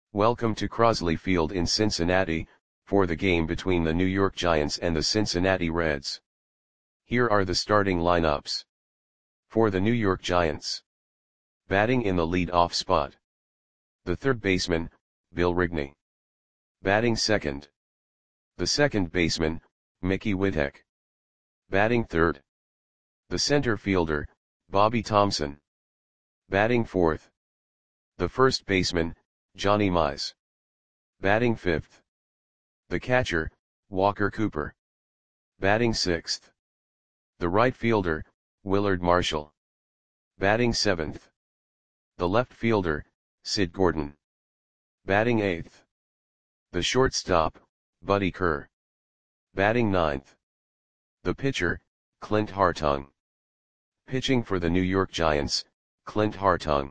Welcome to Crosley Field in Cincinnati, for the game between the New York Giants and the Cincinnati Reds. Here are the starting lineups. For the New York Giants. Batting in the lead-off spot. The third baseman, Bill Rigney. Batting second. The second baseman, Mickey Whitteck. Batting third. The center fielder, Bobby Thomson. Batting fourth. The first baseman, Johnny Mize. Batting fifth. The catcher, Walker Cooper. Batting sixth. The right fielder, Willard Marshall. Batting seventh. The left fielder, Sid Gordon. Batting eighth. The shortstop, Buddy Kerr. Batting ninth. The pitcher, Clint Hartung. Pitching for the New York Giants, Clint Hartung.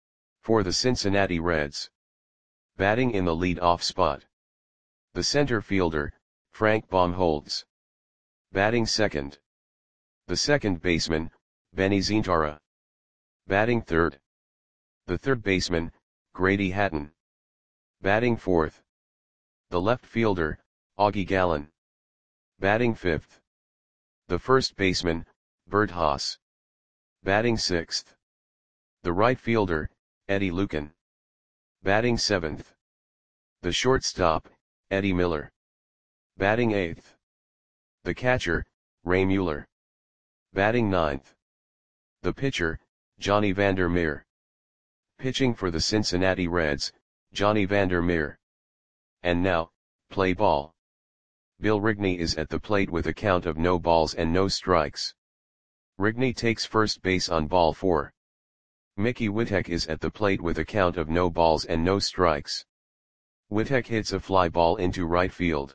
For the Cincinnati Reds. Batting in the lead-off spot. The center fielder, Frank Baumholtz. Batting second. The second baseman, Benny Zintara. Batting third. The third baseman, Grady Hatton. Batting fourth. The left fielder, Augie Gallen. Batting fifth. The first baseman, Bert Haas. Batting sixth. The right fielder, Eddie Lucan. Batting seventh. The shortstop, Eddie Miller. Batting eighth. The catcher, Ray Mueller. Batting ninth. The pitcher, Johnny Vander Meer. Pitching for the Cincinnati Reds, Johnny Vander Meer. And now, play ball. Bill Rigney is at the plate with a count of no balls and no strikes. Rigney takes first base on ball 4. Mickey Whitteck is at the plate with a count of no balls and no strikes. Whitteck hits a fly ball into right field.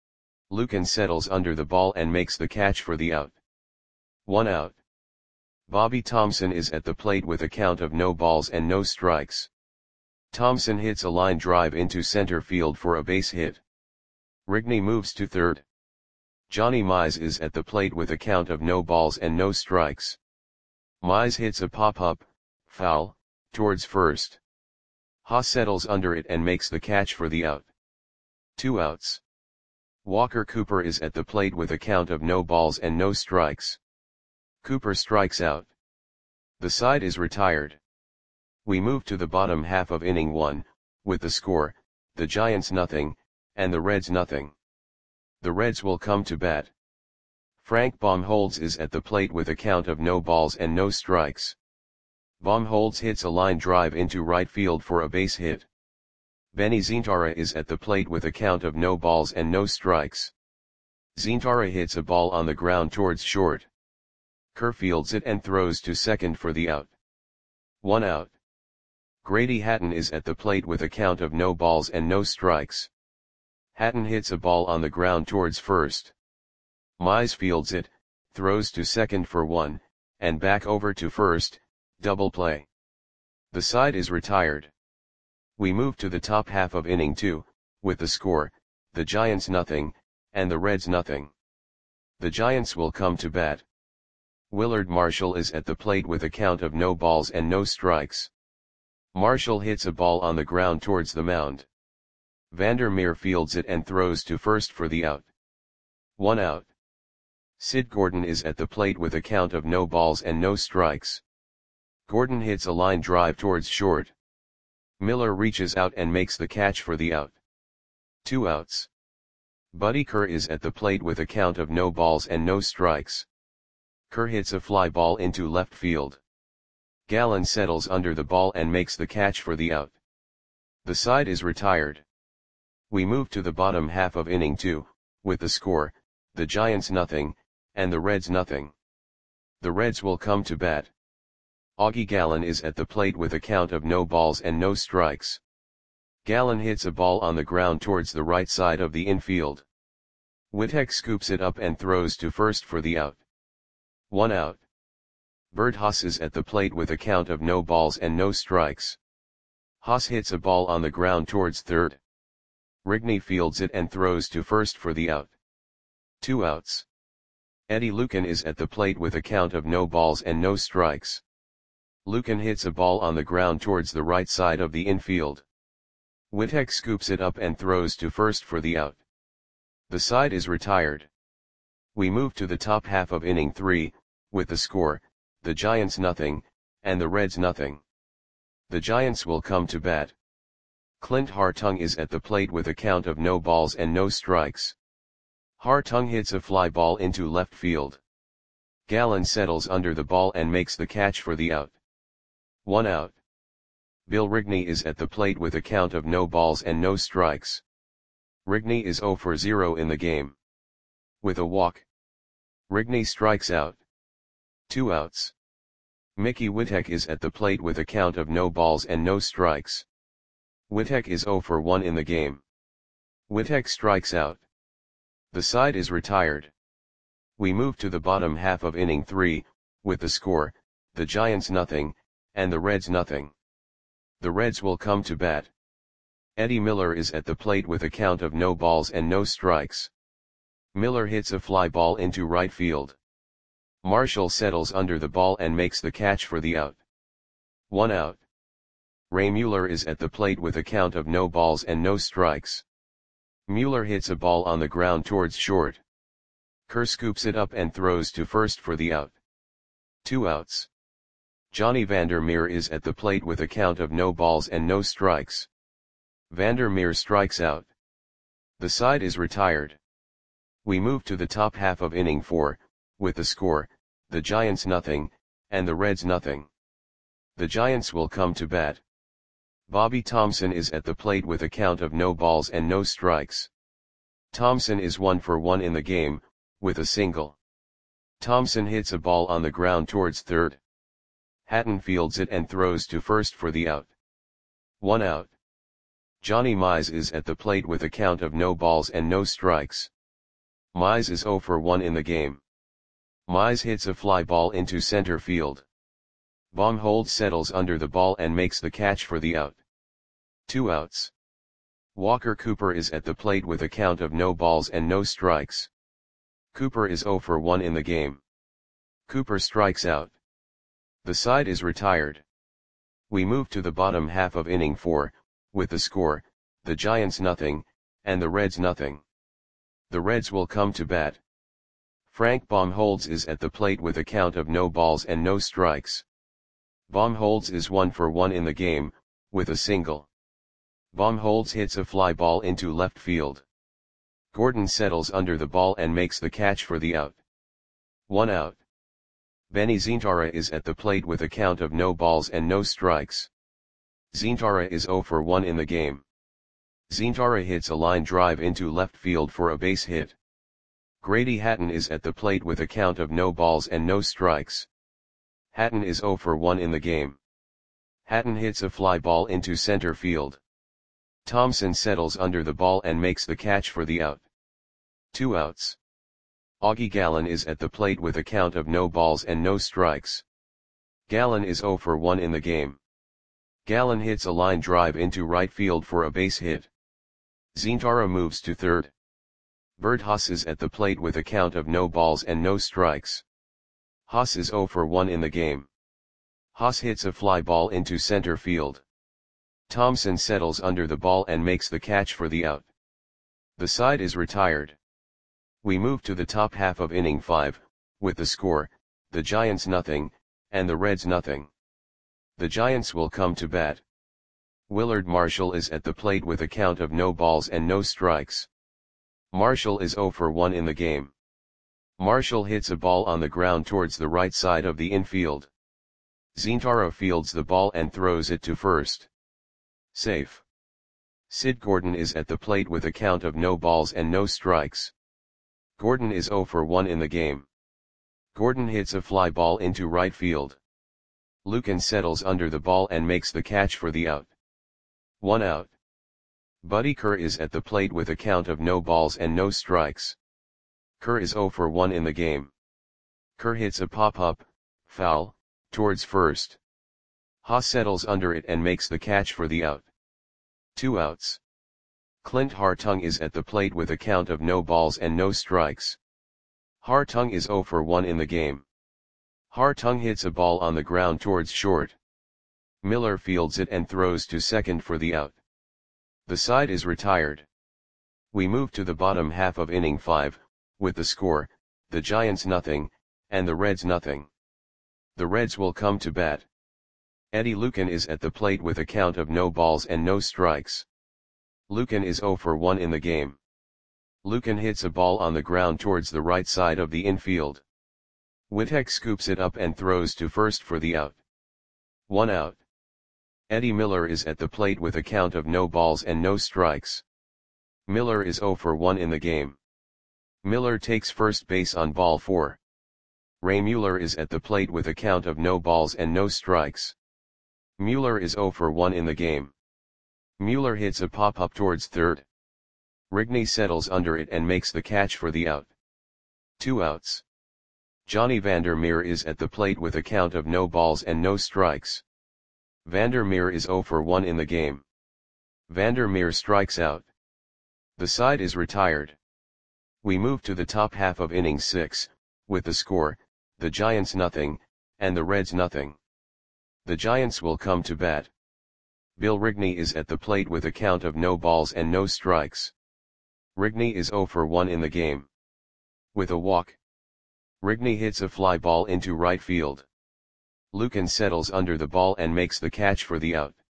Lucan settles under the ball and makes the catch for the out. 1 out. Bobby Thomson is at the plate with a count of no balls and no strikes. Thomson hits a line drive into center field for a base hit. Rigney moves to third. Johnny Mize is at the plate with a count of no balls and no strikes. Mize hits a pop-up, foul, towards first. Haas settles under it and makes the catch for the out. 2 outs. Walker Cooper is at the plate with a count of no balls and no strikes. Cooper strikes out. The side is retired. We move to the bottom half of inning 1, with the score, the Giants nothing, and the Reds nothing. The Reds will come to bat. Frank Baumholtz is at the plate with a count of no balls and no strikes. Baumholtz hits a line drive into right field for a base hit. Benny Zintara is at the plate with a count of no balls and no strikes. Zintara hits a ball on the ground towards short. Kerr fields it and throws to second for the out. 1 out. Grady Hatton is at the plate with a count of no balls and no strikes. Hatton hits a ball on the ground towards first. Mize fields it, throws to second for 1, and back over to first, double play. The side is retired. We move to the top half of inning 2, with the score, the Giants nothing, and the Reds nothing. The Giants will come to bat. Willard Marshall is at the plate with a count of no balls and no strikes. Marshall hits a ball on the ground towards the mound. Vander Meer fields it and throws to first for the out. 1 out. Sid Gordon is at the plate with a count of no balls and no strikes. Gordon hits a line drive towards short. Miller reaches out and makes the catch for the out. 2 outs. Buddy Kerr is at the plate with a count of no balls and no strikes. Kerr hits a fly ball into left field. Gallen settles under the ball and makes the catch for the out. The side is retired. We move to the bottom half of inning 2, with the score, the Giants nothing, and the Reds nothing. The Reds will come to bat. Augie Gallen is at the plate with a count of no balls and no strikes. Gallen hits a ball on the ground towards the right side of the infield. Whitteck scoops it up and throws to first for the out. 1 out. Bert Haas is at the plate with a count of no balls and no strikes. Haas hits a ball on the ground towards third. Rigney fields it and throws to first for the out. 2 outs. Eddie Lucan is at the plate with a count of no balls and no strikes. Lucan hits a ball on the ground towards the right side of the infield. Witek scoops it up and throws to first for the out. The side is retired. We move to the top half of inning 3, with the score, the Giants nothing, and the Reds nothing. The Giants will come to bat. Clint Hartung is at the plate with a count of no balls and no strikes. Hartung hits a fly ball into left field. Gallen settles under the ball and makes the catch for the out. 1 out. Bill Rigney is at the plate with a count of no balls and no strikes. Rigney is 0 for 0 in the game. With a walk, Rigney strikes out. 2 outs. Mickey Witek is at the plate with a count of no balls and no strikes. Witek is 0 for 1 in the game. Witek strikes out. The side is retired. We move to the bottom half of inning 3, with the score, the Giants nothing, and the Reds nothing. The Reds will come to bat. Eddie Miller is at the plate with a count of no balls and no strikes. Miller hits a fly ball into right field. Marshall settles under the ball and makes the catch for the out. 1 out. Ray Mueller is at the plate with a count of no balls and no strikes. Mueller hits a ball on the ground towards short. Kerr scoops it up and throws to first for the out. 2 outs. Johnny Vandermeer is at the plate with a count of no balls and no strikes. Vandermeer strikes out. The side is retired. We move to the top half of inning 4, with the score, the Giants nothing, and the Reds nothing. The Giants will come to bat. Bobby Thomson is at the plate with a count of no balls and no strikes. Thomson is 1 for 1 in the game, with a single. Thomson hits a ball on the ground towards third. Hatton fields it and throws to first for the out. 1 out. Johnny Mize is at the plate with a count of no balls and no strikes. Mize is 0 for 1 in the game. Mize hits a fly ball into center field. Baumholtz settles under the ball and makes the catch for the out. 2 outs. Walker Cooper is at the plate with a count of no balls and no strikes. Cooper is 0 for 1 in the game. Cooper strikes out. The side is retired. We move to the bottom half of inning 4, with the score, the Giants nothing, and the Reds nothing. The Reds will come to bat. Frank Baumholtz is at the plate with a count of no balls and no strikes. Baumholtz is 1 for 1 in the game, with a single. Baumholtz hits a fly ball into left field. Gordon settles under the ball and makes the catch for the out. 1 out. Benny Zintara is at the plate with a count of no balls and no strikes. Zintara is 0 for 1 in the game. Zintara hits a line drive into left field for a base hit. Grady Hatton is at the plate with a count of no balls and no strikes. Hatton is 0 for 1 in the game. Hatton hits a fly ball into center field. Thompson settles under the ball and makes the catch for the out. 2 outs. Augie Gallen is at the plate with a count of no balls and no strikes. Gallen is 0 for 1 in the game. Gallen hits a line drive into right field for a base hit. Zintara moves to third. Bert Haas is at the plate with a count of no balls and no strikes. Haas is 0 for 1 in the game. Haas hits a fly ball into center field. Thompson settles under the ball and makes the catch for the out. The side is retired. We move to the top half of inning 5, with the score, the Giants nothing, and the Reds nothing. The Giants will come to bat. Willard Marshall is at the plate with a count of no balls and no strikes. Marshall is 0 for 1 in the game. Marshall hits a ball on the ground towards the right side of the infield. Zintara fields the ball and throws it to first. Safe. Sid Gordon is at the plate with a count of no balls and no strikes. Gordon is 0 for 1 in the game. Gordon hits a fly ball into right field. Lucan settles under the ball and makes the catch for the out. 1 out. Buddy Kerr is at the plate with a count of no balls and no strikes. Kerr is 0 for 1 in the game. Kerr hits a pop-up, foul, towards first. Haas settles under it and makes the catch for the out. 2 outs. Clint Hartung is at the plate with a count of no balls and no strikes. Hartung is 0 for 1 in the game. Hartung hits a ball on the ground towards short. Miller fields it and throws to second for the out. The side is retired. We move to the bottom half of inning 5, with the score, the Giants nothing, and the Reds nothing. The Reds will come to bat. Eddie Lucan is at the plate with a count of no balls and no strikes. Lucan is 0 for 1 in the game. Lucan hits a ball on the ground towards the right side of the infield. Whitek scoops it up and throws to first for the out. 1 out. Eddie Miller is at the plate with a count of no balls and no strikes. Miller is 0 for 1 in the game. Miller takes first base on ball 4. Ray Mueller is at the plate with a count of no balls and no strikes. Mueller is 0 for 1 in the game. Mueller hits a pop-up towards third. Rigney settles under it and makes the catch for the out. 2 outs. Johnny Vandermeer is at the plate with a count of no balls and no strikes. Vandermeer is 0 for 1 in the game. Vandermeer strikes out. The side is retired. We move to the top half of inning 6, with the score, the Giants nothing, and the Reds nothing. The Giants will come to bat. Bill Rigney is at the plate with a count of no balls and no strikes. Rigney is 0 for 1 in the game. With a walk, Rigney hits a fly ball into right field. Lucan settles under the ball and makes the catch for the out.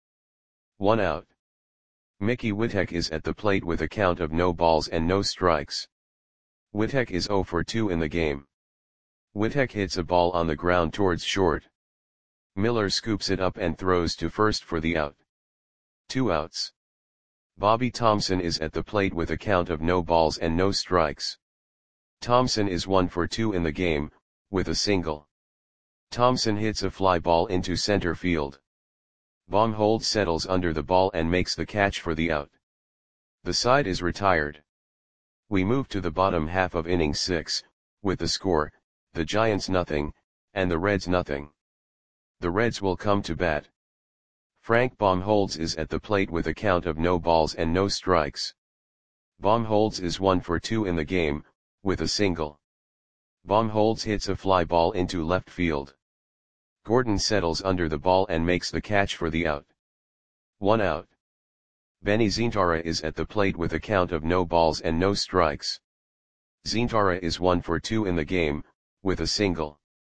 1 out. Mickey Whitek is at the plate with a count of no balls and no strikes. Whitek is 0 for 2 in the game. Whitek hits a ball on the ground towards short. Miller scoops it up and throws to first for the out. 2 outs. Bobby Thompson is at the plate with a count of no balls and no strikes. Thompson is 1 for 2 in the game, with a single. Thompson hits a fly ball into center field. Baumholtz settles under the ball and makes the catch for the out. The side is retired. We move to the bottom half of inning 6, with the score, the Giants nothing, and the Reds nothing. The Reds will come to bat. Frank Baumholtz is at the plate with a count of no balls and no strikes. Baumholtz is 1 for 2 in the game, with a single. Baumholtz hits a fly ball into left field. Gordon settles under the ball and makes the catch for the out. 1 out. Benny Zintara is at the plate with a count of no balls and no strikes. Zintara is 1 for 2 in the game, with a single.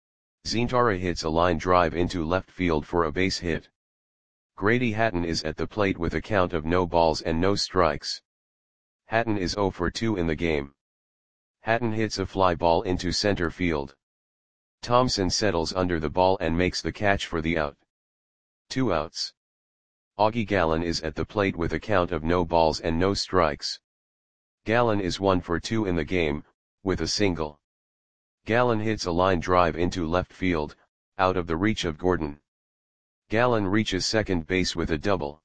Zintara hits a line drive into left field for a base hit. Grady Hatton is at the plate with a count of no balls and no strikes. Hatton is 0 for 2 in the game. Hatton hits a fly ball into center field. Thompson settles under the ball and makes the catch for the out. 2 outs. Augie Gallen is at the plate with a count of no balls and no strikes. Gallen is 1 for 2 in the game, with a single. Gallen hits a line drive into left field, out of the reach of Gordon. Gallen reaches second base with a double.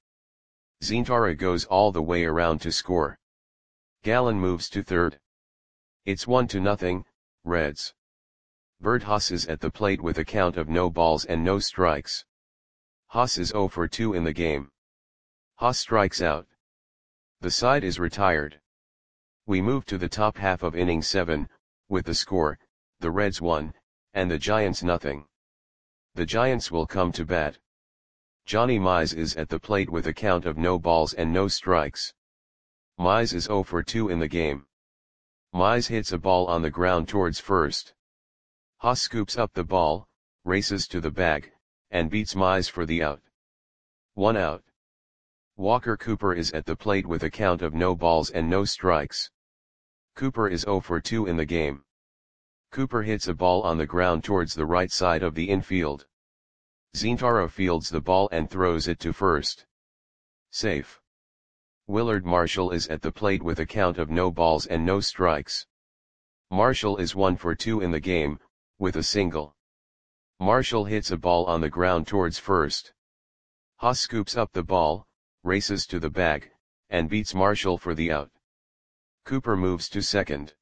Zintara goes all the way around to score. Gallen moves to third. It's 1-0, Reds. Bert Haas is at the plate with a count of no balls and no strikes. Haas is 0 for 2 in the game. Haas strikes out. The side is retired. We move to the top half of inning 7, with the score, the Reds 1, and the Giants nothing. The Giants will come to bat. Johnny Mize is at the plate with a count of no balls and no strikes. Mize is 0 for 2 in the game. Mize hits a ball on the ground towards first. Haas scoops up the ball, races to the bag, and beats Mize for the out. 1 out. Walker Cooper is at the plate with a count of no balls and no strikes. Cooper is 0 for 2 in the game. Cooper hits a ball on the ground towards the right side of the infield. Zintara fields the ball and throws it to first. Safe. Willard Marshall is at the plate with a count of no balls and no strikes. Marshall is 1 for 2 in the game, with a single. Marshall hits a ball on the ground towards first. Haas scoops up the ball, races to the bag, and beats Marshall for the out. Cooper moves to second.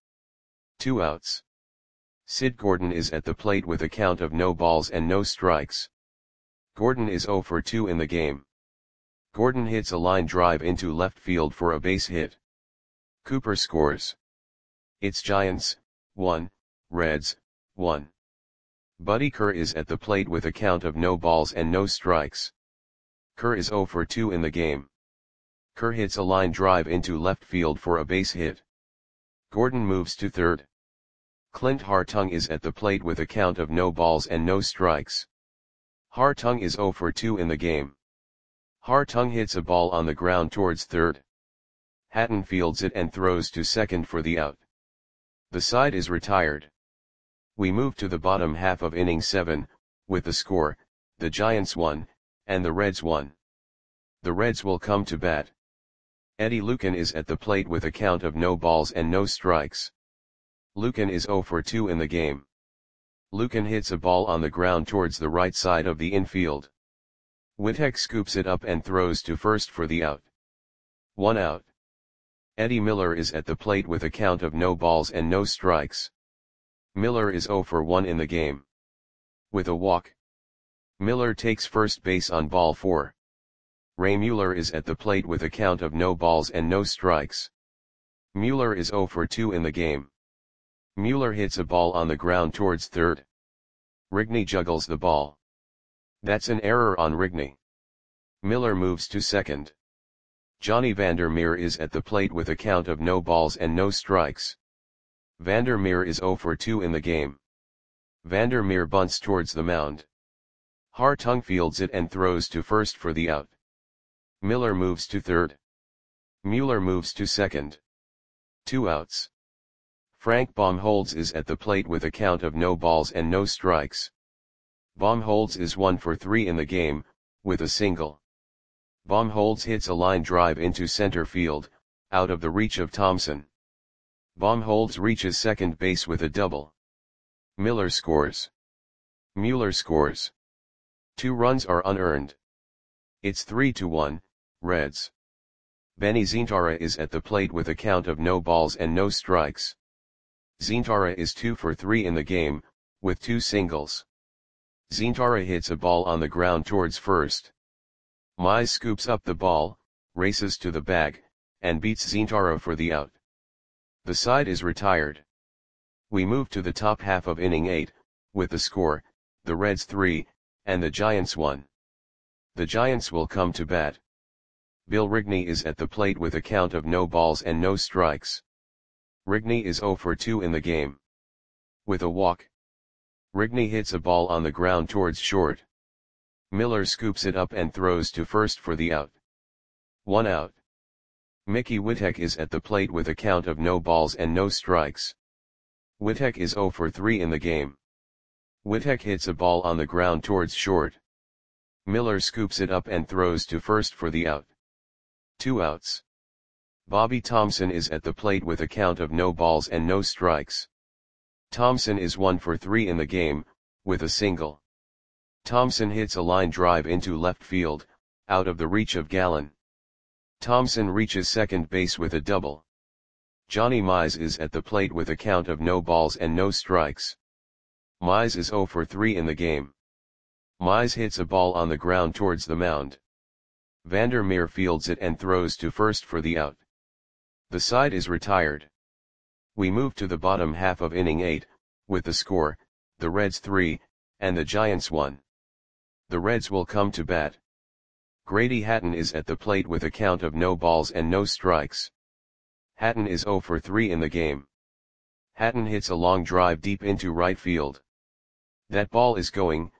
2 outs. Sid Gordon is at the plate with a count of no balls and no strikes. Gordon is 0 for 2 in the game. Gordon hits a line drive into left field for a base hit. Cooper scores. It's Giants, 1, Reds, 1. Buddy Kerr is at the plate with a count of no balls and no strikes. Kerr is 0 for 2 in the game. Kerr hits a line drive into left field for a base hit. Gordon moves to third. Clint Hartung is at the plate with a count of no balls and no strikes. Hartung is 0 for 2 in the game. Hartung hits a ball on the ground towards third. Hatton fields it and throws to second for the out. The side is retired. We move to the bottom half of inning 7, with the score, the Giants 1, and the Reds 1. The Reds will come to bat. Eddie Lucan is at the plate with a count of no balls and no strikes. Lucan is 0 for 2 in the game. Lucan hits a ball on the ground towards the right side of the infield. Wittek scoops it up and throws to first for the out. 1 out. Eddie Miller is at the plate with a count of no balls and no strikes. Miller is 0 for 1 in the game. With a walk, Miller takes first base on ball 4. Ray Mueller is at the plate with a count of no balls and no strikes. Mueller is 0 for 2 in the game. Mueller hits a ball on the ground towards third. Rigney juggles the ball. That's an error on Rigney. Miller moves to second. Johnny Vandermeer is at the plate with a count of no balls and no strikes. Vandermeer is 0 for 2 in the game. Vandermeer bunts towards the mound. Hartung fields it and throws to first for the out. Miller moves to third. Mueller moves to second. 2 outs. Frank Baumholtz is at the plate with a count of no balls and no strikes. Baumholtz is 1 for 3 in the game, with a single. Baumholtz hits a line drive into center field, out of the reach of Thompson. Baumholtz reaches second base with a double. Miller scores. Mueller scores. 2 runs are unearned. It's 3-1, Reds. Benny Zintara is at the plate with a count of no balls and no strikes. Zintara is 2 for 3 in the game, with 2 singles. Zintara hits a ball on the ground towards first. Mize scoops up the ball, races to the bag, and beats Zintara for the out. The side is retired. We move to the top half of inning 8, with the score, the Reds 3, and the Giants 1. The Giants will come to bat. Bill Rigney is at the plate with a count of no balls and no strikes. Rigney is 0 for 2 in the game. With a walk, Rigney hits a ball on the ground towards short. Miller scoops it up and throws to first for the out. 1 out. Mickey Wittek is at the plate with a count of no balls and no strikes. Wittek is 0 for 3 in the game. Wittek hits a ball on the ground towards short. Miller scoops it up and throws to first for the out. 2 outs. Bobby Thompson is at the plate with a count of no balls and no strikes. Thompson is 1 for 3 in the game, with a single. Thompson hits a line drive into left field, out of the reach of Gallen. Thompson reaches second base with a double. Johnny Mize is at the plate with a count of no balls and no strikes. Mize is 0 for 3 in the game. Mize hits a ball on the ground towards the mound. Vandermeer fields it and throws to first for the out. The side is retired. We move to the bottom half of inning 8, with the score, the Reds 3, and the Giants 1. The Reds will come to bat. Grady Hatton is at the plate with a count of no balls and no strikes. Hatton is 0 for 3 in the game. Hatton hits a long drive deep into right field. That ball is going,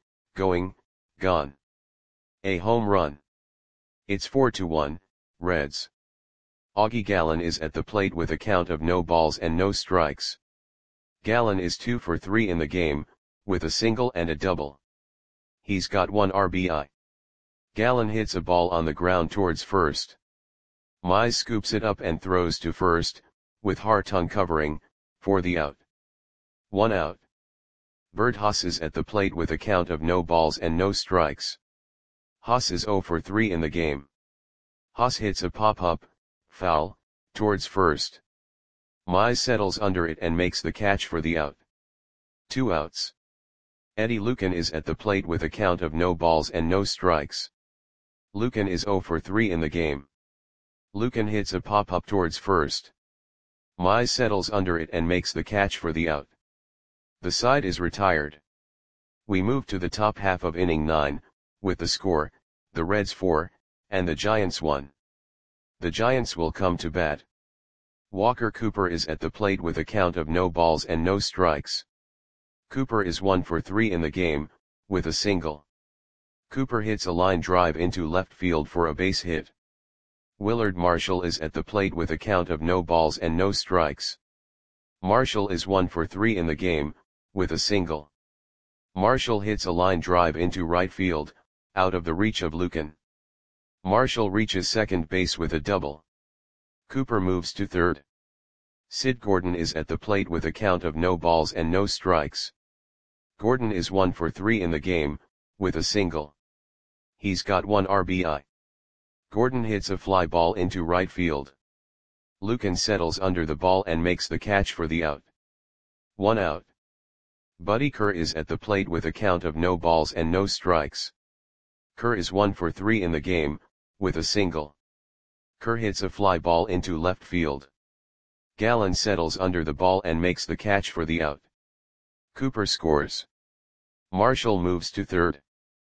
gone. A home run. It's 4-1, Reds. Augie Gallen is at the plate with a count of no balls and no strikes. Gallen is 2 for 3 in the game, with a single and a double. He's got 1 RBI. Gallen hits a ball on the ground towards first. Mize scoops it up and throws to first, with Hartung covering, for the out. 1 out. Bert Haas is at the plate with a count of no balls and no strikes. Haas is 0 for 3 in the game. Haas hits a pop-up, foul, towards first. Mize settles under it and makes the catch for the out. 2 outs. Eddie Lucan is at the plate with a count of no balls and no strikes. Lucan is 0 for 3 in the game. Lucan hits a pop-up towards first. Mize settles under it and makes the catch for the out. The side is retired. We move to the top half of inning 9, with the score, the Reds 4, and the Giants 1. The Giants will come to bat. Walker Cooper is at the plate with a count of no balls and no strikes. Cooper is 1 for 3 in the game, with a single. Cooper hits a line drive into left field for a base hit. Willard Marshall is at the plate with a count of no balls and no strikes. Marshall is 1 for 3 in the game, with a single. Marshall hits a line drive into right field, out of the reach of Lucan. Marshall reaches second base with a double. Cooper moves to third. Sid Gordon is at the plate with a count of no balls and no strikes. Gordon is 1 for 3 in the game, with a single. He's got 1 RBI. Gordon hits a fly ball into right field. Lucan settles under the ball and makes the catch for the out. 1 out. Buddy Kerr is at the plate with a count of no balls and no strikes. Kerr is 1 for 3 in the game, with a single. Kerr hits a fly ball into left field. Gallen settles under the ball and makes the catch for the out. Cooper scores. Marshall moves to third.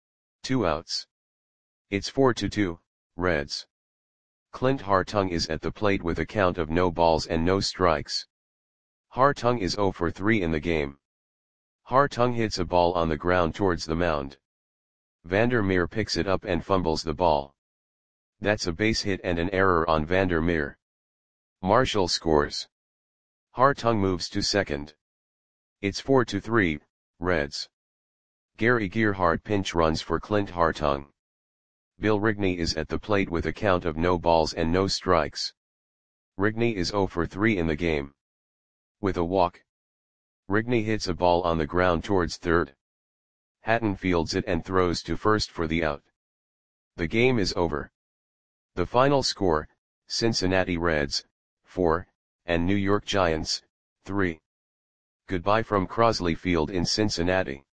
2 outs. It's 4-2, Reds. Clint Hartung is at the plate with a count of no balls and no strikes. Hartung is 0 for 3 in the game. Hartung hits a ball on the ground towards the mound. Vandermeer picks it up and fumbles the ball. That's a base hit and an error on Vandermeer. Marshall scores. Hartung moves to second. It's 4-3, Reds. Gary Gearhart pinch runs for Clint Hartung. Bill Rigney is at the plate with a count of no balls and no strikes. Rigney is 0 for 3 in the game. With a walk. Rigney hits a ball on the ground towards third. Hatton fields it and throws to first for the out. The game is over. The final score, Cincinnati Reds, 4, and New York Giants, 3. Goodbye from Crosley Field in Cincinnati.